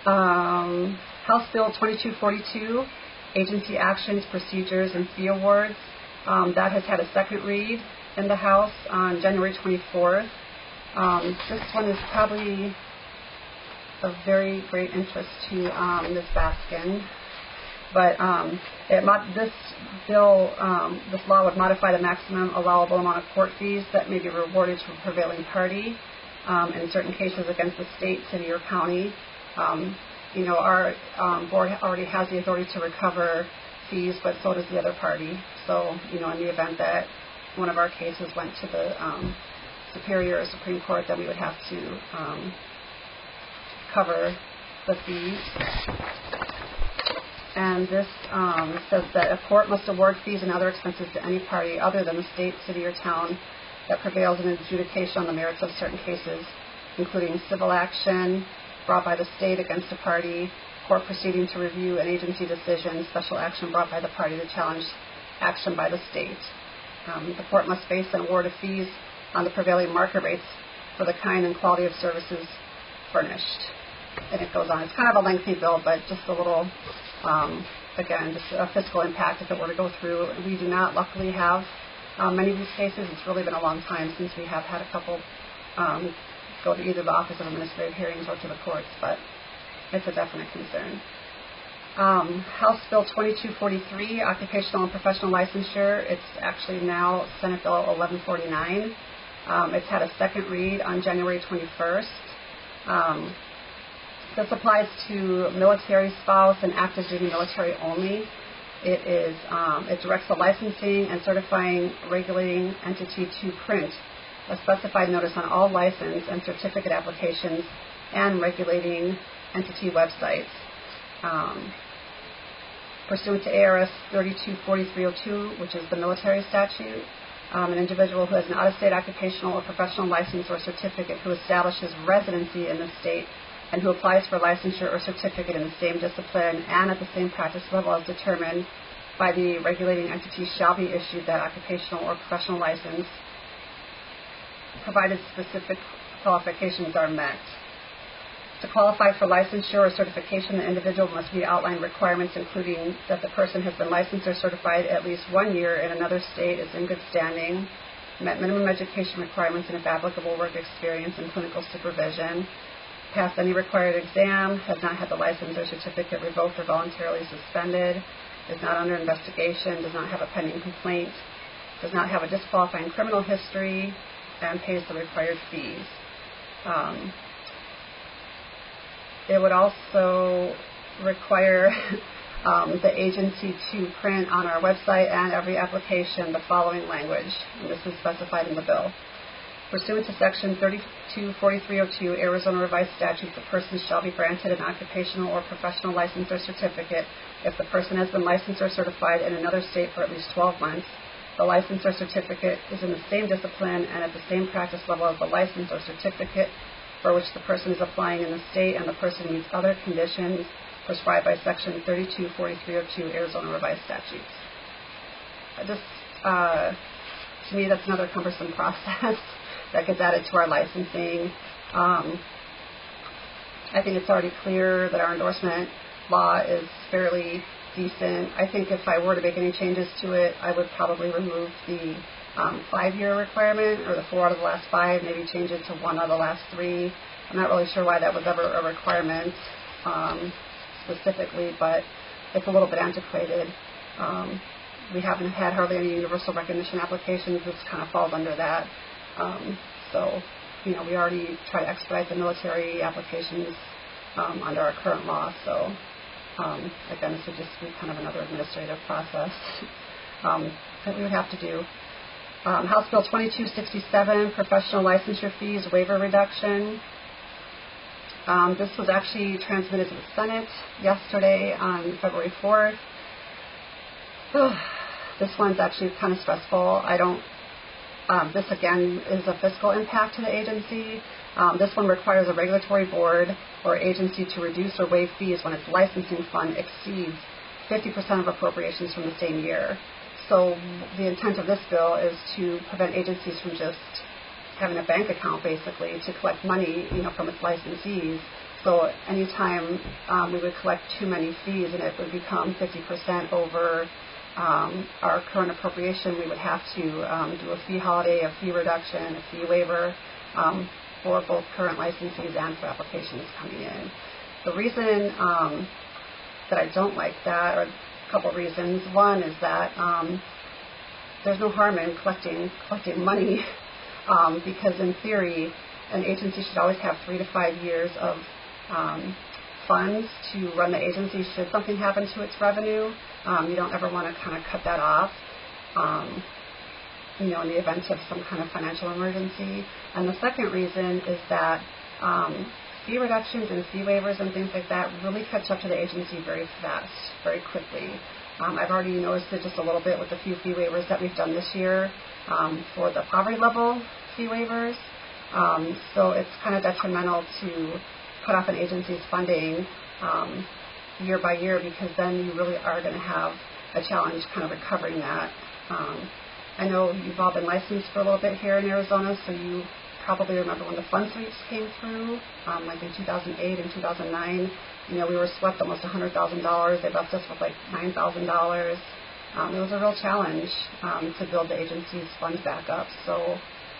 House Bill 2242, Agency Actions, Procedures, and Fee Awards. That has had a second read in the House on January 24th. This one is probably of very great interest to Ms. Baskin. But this law would modify the maximum allowable amount of court fees that may be rewarded to a prevailing party in certain cases against the state, city, or county. Our board already has the authority to recover fees, but so does the other party. So, in the event that one of our cases went to the Superior or Supreme Court, then we would have to cover the fees. And this says that a court must award fees and other expenses to any party other than the state, city, or town that prevails in adjudication on the merits of certain cases, including civil action brought by the state against a party, court proceeding to review an agency decision, special action brought by the party to challenge action by the state. The court must base an award of fees on the prevailing market rates for the kind and quality of services furnished. And it goes on. It's kind of a lengthy bill, but just a little, again, just a fiscal impact if it were to go through. We do not luckily have many of these cases. It's really been a long time since we have had a couple go to either the Office of Administrative Hearings or to the courts, but it's a definite concern. House Bill 2243, Occupational and Professional Licensure. It's actually now Senate Bill 1149. It's had a second read on January 21st. This applies to military spouse and active duty military only. It directs the licensing and certifying regulating entity to print a specified notice on all license and certificate applications and regulating entity websites. Pursuant to ARS 324302, which is the military statute, an individual who has an out-of-state occupational or professional license or certificate who establishes residency in the state and who applies for licensure or certificate in the same discipline and at the same practice level as determined by the regulating entity shall be issued that occupational or professional license, provided specific qualifications are met. To qualify for licensure or certification, the individual must meet outlined requirements, including that the person has been licensed or certified at least 1 year in another state, is in good standing, met minimum education requirements, and if applicable, work experience and clinical supervision, passed any required exam, has not had the license or certificate revoked or voluntarily suspended, is not under investigation, does not have a pending complaint, does not have a disqualifying criminal history, and pays the required fees. It would also require the agency to print on our website and every application the following language, and this is specified in the bill. Pursuant to Section 324302, Arizona Revised Statutes, the person shall be granted an occupational or professional license or certificate if the person has been licensed or certified in another state for at least 12 months. The license or certificate is in the same discipline and at the same practice level as the license or certificate for which the person is applying in the state, and the person meets other conditions prescribed by Section 324302 Arizona Revised Statutes. To me, that's another cumbersome process that gets added to our licensing. I think it's already clear that our endorsement law is fairly decent. I think if I were to make any changes to it, I would probably remove the 5-year requirement, or the 4 out of the last 5, maybe change it to 1 out of the last 3. I'm not really sure why that was ever a requirement specifically, but it's a little bit antiquated. We haven't had hardly any universal recognition applications. This kind of falls under that. We already try to expedite the military applications under our current law. So, again, this would just be kind of another administrative process that we would have to do. House Bill 2267, professional licensure fees waiver reduction. This was actually transmitted to the Senate yesterday on February 4th. This one's actually kind of stressful. This again is a fiscal impact to the agency. This one requires a regulatory board or agency to reduce or waive fees when its licensing fund exceeds 50% of appropriations from the same year. So the intent of this bill is to prevent agencies from just having a bank account basically to collect money, from its licensees. So anytime we would collect too many fees and it would become 50% over our current appropriation, we would have to do a fee holiday, a fee reduction, a fee waiver for both current licensees and for applications coming in. The reason that I don't like that, or a couple of reasons. One is that there's no harm in collecting money because in theory, an agency should always have 3 to 5 years of funds to run the agency should something happen to its revenue. You don't ever want to kind of cut that off, in the event of some kind of financial emergency. And the second reason is that fee reductions and fee waivers and things like that really catch up to the agency very fast, very quickly. I've already noticed it just a little bit with the few fee waivers that we've done this year for the poverty level fee waivers. So it's kind of detrimental to cut off an agency's funding year by year, because then you really are going to have a challenge kind of recovering that. I know you've all been licensed for a little bit here in Arizona, so you probably remember when the fund sweeps came through, like in 2008 and 2009. We were swept almost $100,000. They left us with like $9,000. It was a real challenge to build the agency's funds back up. So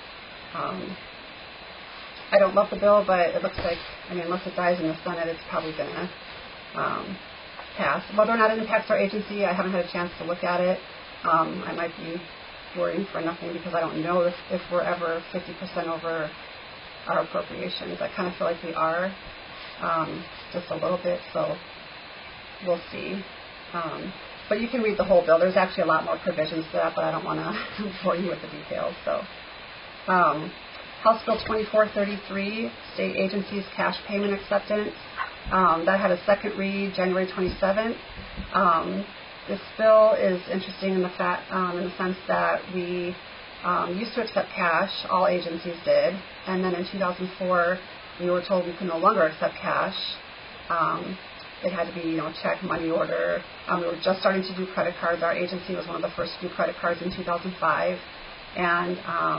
I don't love the bill, but it looks like, unless it dies in the Senate, it's probably going to pass. Whether or not it impacts our agency, I haven't had a chance to look at it. I might be worrying for nothing because I don't know if we're ever 50% over our appropriations. I kind of feel like we are, just a little bit, so we'll see. But you can read the whole bill. There's actually a lot more provisions to that, but I don't want to bore you with the details. So, House Bill 2433, State Agencies Cash Payment Acceptance. That had a second read January 27th. This bill is interesting in the sense that we used to accept cash. All agencies did. And then in 2004, we were told we could no longer accept cash. It had to be, check, money order. We were just starting to do credit cards. Our agency was one of the first to do credit cards in 2005. And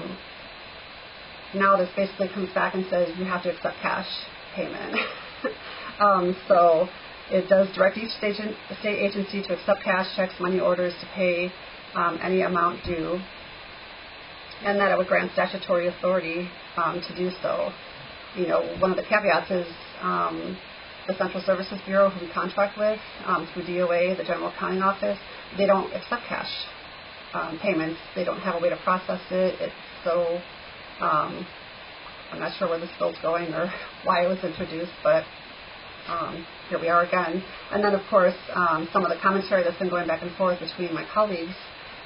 now this basically comes back and says you have to accept cash payment. So it does direct each state agency to accept cash, checks, money orders to pay any amount due, and that it would grant statutory authority to do so. One of the caveats is the Central Services Bureau, who we contract with through DOA, the General Accounting Office, they don't accept cash payments. They don't have a way to process it. So I'm not sure where this bill's going or why it was introduced, but here we are again. And then, of course, some of the commentary that's been going back and forth between my colleagues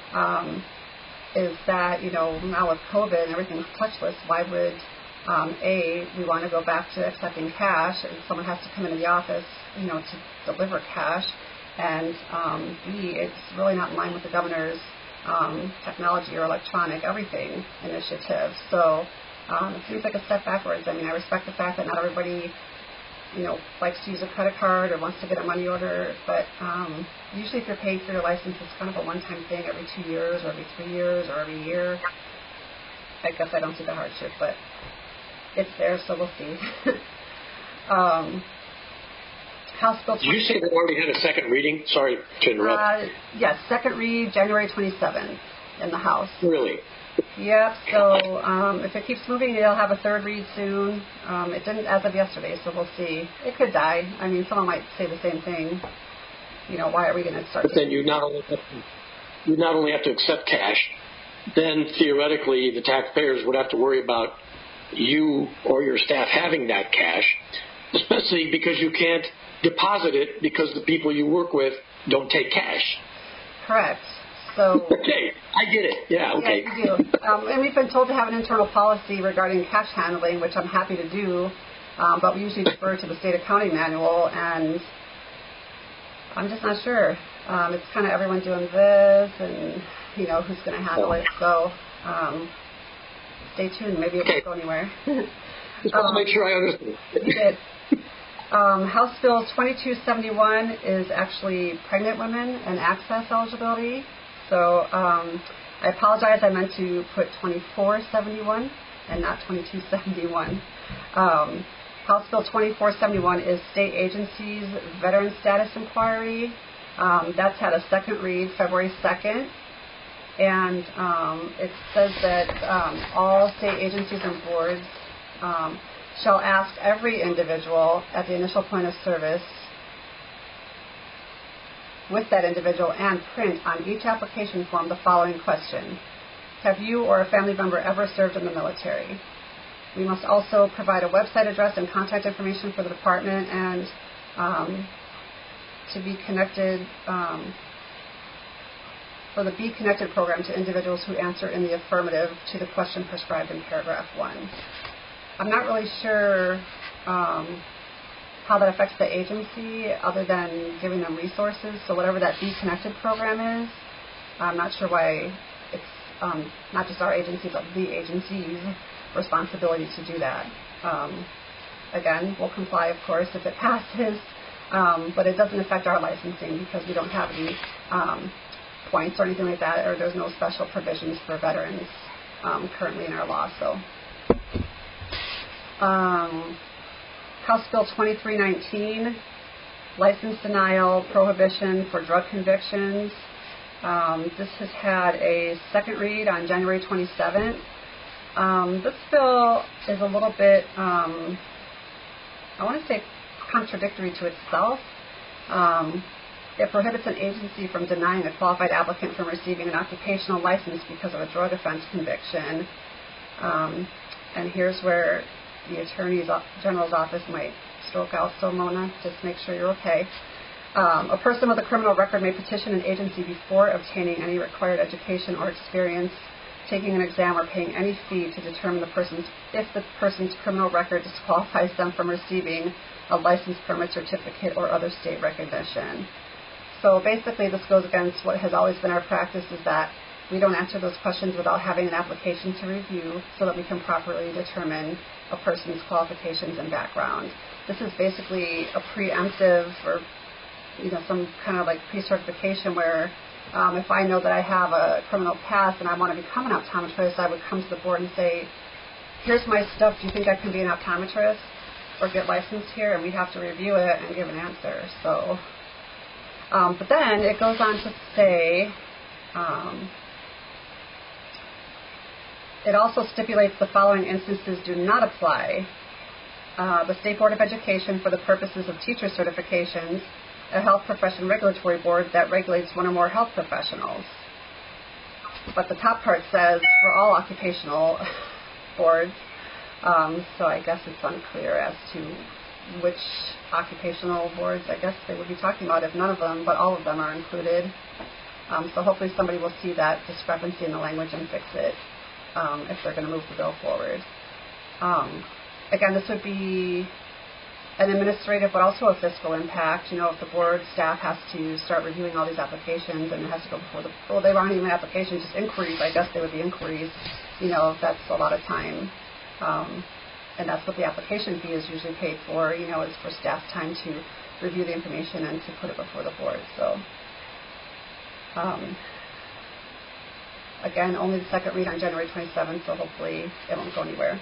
is that, now with COVID and everything's touchless, why would, A, we want to go back to accepting cash and someone has to come into the office, to deliver cash, and B, it's really not in line with the governor's technology or electronic everything initiative. So it seems like a step backwards. I respect the fact that not everybody likes to use a credit card or wants to get a money order, but usually if you're paying for your license, it's kind of a one-time thing every 2 years or every 3 years or every year. I guess I don't see the hardship, but it's there, so we'll see. House Bill. Did you say they already had a second reading? Sorry to interrupt. Yes, second read January 27th in the House. Really? Yep, so if it keeps moving, it'll have a third read soon. It didn't as of yesterday, so we'll see. It could die. Someone might say the same thing. Why are we going to start? But then you not only have to accept cash, then theoretically the taxpayers would have to worry about you or your staff having that cash, especially because you can't deposit it because the people you work with don't take cash. Correct. So, okay, I get it. Yeah, okay. Yeah, you do. And we've been told to have an internal policy regarding cash handling, which I'm happy to do, but we usually defer to the state accounting manual, and I'm just not sure. It's kind of everyone doing this, and, who's going to handle it. So stay tuned. Maybe it won't go anywhere. Just want to make sure I understand. You did. House Bill 2271 is actually pregnant women and access eligibility. So I apologize. I meant to put 2471. and not 2271. House Bill 2471 is state agencies veteran status inquiry. That's had a second read February 2nd. And it says that all state agencies and boards shall ask every individual at the initial point of service with that individual and print on each application form the following question. Have you or a family member ever served in the military? We must also provide a website address and contact information for the department and to be connected for the Be Connected program to individuals who answer in the affirmative to the question prescribed in paragraph 1. I'm not really sure how that affects the agency other than giving them resources. So whatever that Be Connected program is, I'm not sure why it's not just our agency, but the agency's responsibility to do that. Again, we'll comply, of course, if it passes, but it doesn't affect our licensing because we don't have any points or anything like that, or there's no special provisions for veterans currently in our law. So, House Bill 2319, license denial prohibition for drug convictions. This has had a second read on January 27th. This bill is a little bit, I want to say, contradictory to itself. It prohibits an agency from denying a qualified applicant from receiving an occupational license because of a drug offense conviction. And here's where the Attorney General's office might stroke out. So, Mona, just make sure you're okay. A person with a criminal record may petition an agency before obtaining any required education or experience, taking an exam, or paying any fee to determine if the person's criminal record disqualifies them from receiving a license, permit, certificate, or other state recognition. So basically this goes against what has always been our practice, is that we don't answer those questions without having an application to review so that we can properly determine a person's qualifications and background. This is basically a preemptive or some kind of like pre-certification where if I know that I have a criminal past and I want to become an optometrist, I would come to the board and say, here's my stuff, do you think I can be an optometrist or get licensed here? And we'd have to review it and give an answer. So, but then it goes on to say, it also stipulates the following instances do not apply. The State Board of Education for the purposes of teacher certifications, a health profession regulatory board that regulates one or more health professionals. But the top part says for all occupational boards, so I guess it's unclear as to which occupational boards I guess they would be talking about, if none of them, but all of them are included. So hopefully somebody will see that discrepancy in the language and fix it if they're going to move the bill forward. Again, this would be an administrative but also a fiscal impact. If the board staff has to start reviewing all these applications and it has to go before they aren't even applications, just inquiries, I guess they would be inquiries, that's a lot of time. And that's what the application fee is usually paid for, is for staff time to review the information and to put it before the board. So, again, only the second read on January 27th, so hopefully it won't go anywhere.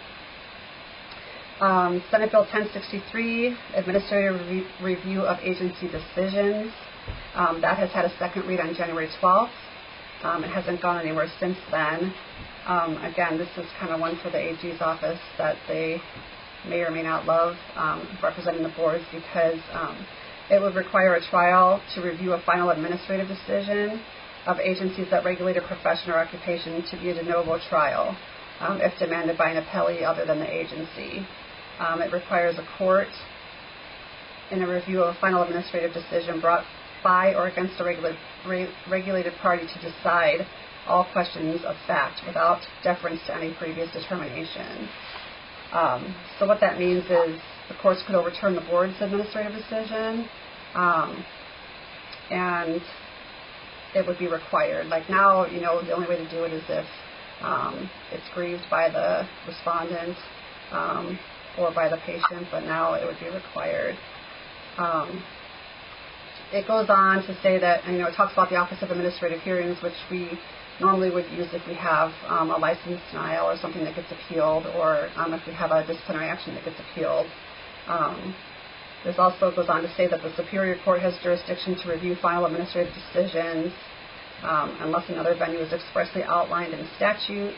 Senate Bill 1063, administrative review of agency decisions. That has had a second read on January 12th. It hasn't gone anywhere since then. Again, this is kind of one for the AG's office that they may or may not love representing the boards, because it would require a trial to review a final administrative decision of agencies that regulate a profession or occupation to be a de novo trial if demanded by an appellee other than the agency. It requires a court in a review of a final administrative decision brought by or against a regulated party to decide all questions of fact without deference to any previous determination. So what that means is the courts could overturn the board's administrative decision, and it would be required. Like now, the only way to do it is if it's grieved by the respondent or by the patient, but now it would be required. It goes on to say that, it talks about the Office of Administrative Hearings, which we normally would use if we have a license denial or something that gets appealed, or if we have a disciplinary action that gets appealed. This also goes on to say that the Superior Court has jurisdiction to review final administrative decisions unless another venue is expressly outlined in statute.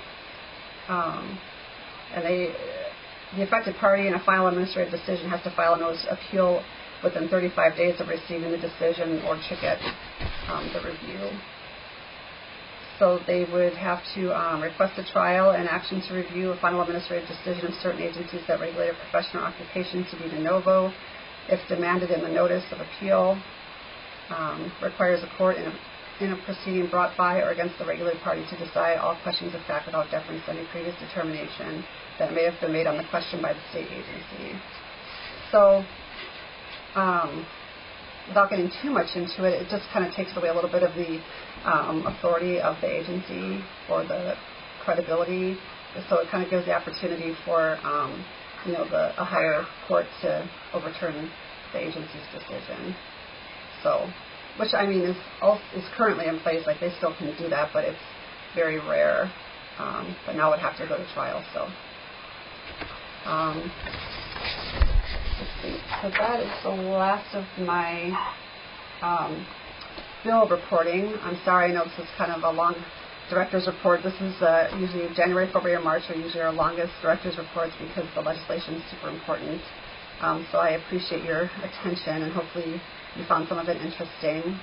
And the affected party in a final administrative decision has to file a notice of appeal within 35 days of receiving the decision or to get the review. So they would have to request a trial and action to review a final administrative decision of certain agencies that regulate a profession or occupation to be de novo, if demanded in the notice of appeal, requires a court in a proceeding brought by or against the regulated party to decide all questions of fact without deference to any previous determination that may have been made on the question by the state agency. So, without getting too much into it, it just kind of takes away a little bit of the authority of the agency or the credibility. So it kind of gives the opportunity for a higher court to overturn the agency's decision. So, which I mean is currently in place. Like they still can do that, but it's very rare. But now it would have to go to trial. So, let's see. So that is the last of my bill reporting. I'm sorry, I know this is kind of a long director's report. This is usually January, February, or March are usually our longest director's reports because the legislation is super important. So I appreciate your attention, and hopefully you found some of it interesting.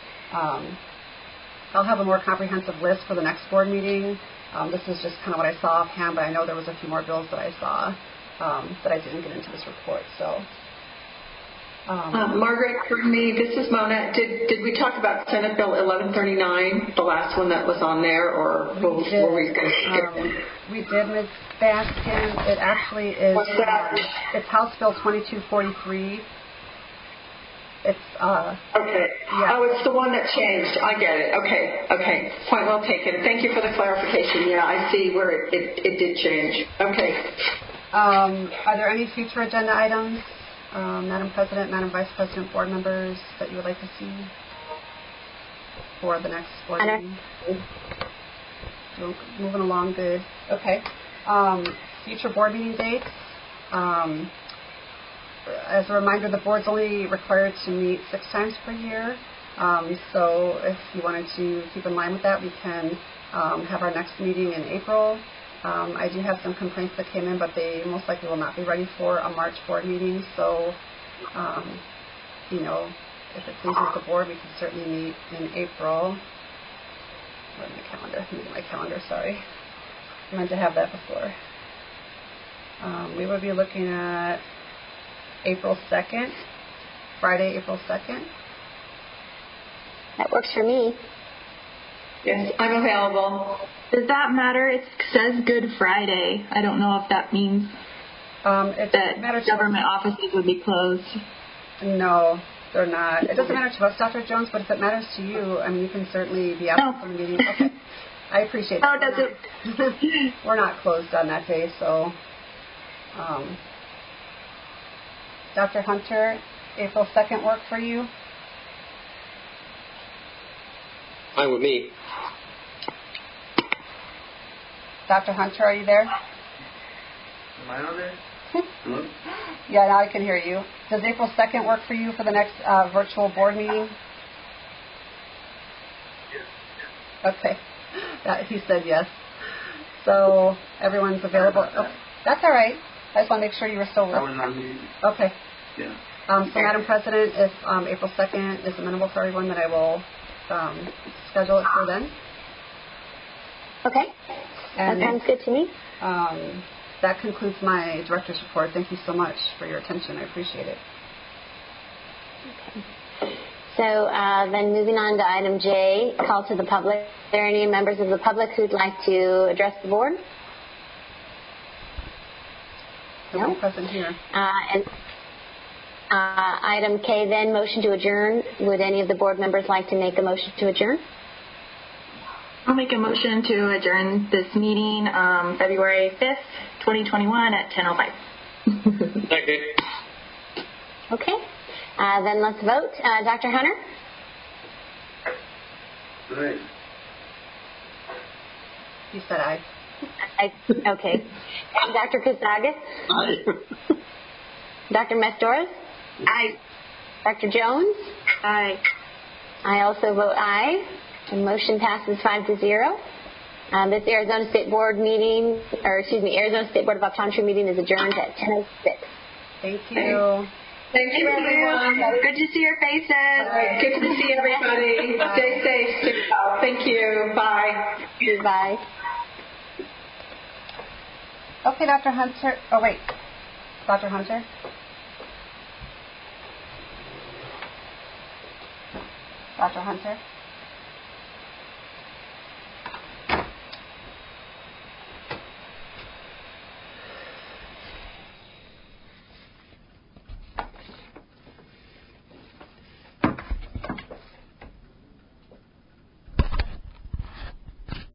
I'll have a more comprehensive list for the next board meeting. This is just kind of what I saw offhand, but I know there was a few more bills that I saw that I didn't get into this report. So, Margaret, for me, this is Mona. Did we talk about Senate Bill 1139, the last one that was on there, or were we going to skip it? We did, Ms. Baskin. It actually is. What's that? It's House Bill 2243. It's okay. Yeah. Oh, it's the one that changed. I get it. Okay. Point well taken. Thank you for the clarification. Yeah, I see where it did change. Okay. Are there any future agenda items, Madam President, Madam Vice President, board members that you would like to see for the next board meeting? Moving along good. Okay. Future board meeting dates. As a reminder, the board's only required to meet 6 times per year. So if you wanted to keep in line with that, we can have our next meeting in April. I do have some complaints that came in, but they most likely will not be ready for a March board meeting. So, if it pleases the board, we can certainly meet in April. Where's my calendar? Let me get my calendar, sorry. I meant to have that before. We would be looking at April 2nd, Friday, April 2nd. That works for me. Yes, I'm available. Does that matter? It says Good Friday. I don't know if that means that government offices would be closed. No, they're not. It doesn't matter to us, Dr. Jones, but if it matters to you, I mean, you can certainly be absent from the meeting. Okay. I appreciate that. Oh, does it? We're not closed on that day, so. Dr. Hunter, April 2nd work for you? Fine with me. Dr. Hunter, are you there? Am I on there? Hello? Yeah, now I can hear you. Does April 2nd work for you for the next virtual board meeting? Yes. Okay. He said yes. So everyone's available. Oh, that's all right. I just want to make sure you were still with us. I was on mute. Okay. Yeah. So, Madam President, if April 2nd is amenable for everyone, then I will schedule it for then. Okay. And that sounds good to me. That concludes my director's report. Thank you so much for your attention. I appreciate it. Okay. So then moving on to item J, call to the public. Are there any members of the public who'd like to address the board? No present here. And item K then, motion to adjourn. Would any of the board members like to make a motion to adjourn? I'll make a motion to adjourn this meeting February 5th, 2021 at 10:05. Second. Okay. Then let's vote. Dr. Hunter? Right. You said aye. Okay. And Dr. Christakis? Aye. Dr. Mestoris? Aye. Dr. Jones? Aye. I also vote aye. The motion passes 5-0. This Arizona State Board meeting, Arizona State Board of Optometry meeting is adjourned at 10:06. Thank you. Thank you, everyone. Good to see your faces. Good to see everybody. Stay safe. Stay well. Thank you. Bye. Bye. Okay, Dr. Hunter. Oh, wait. Dr. Hunter? Dr. Hunter?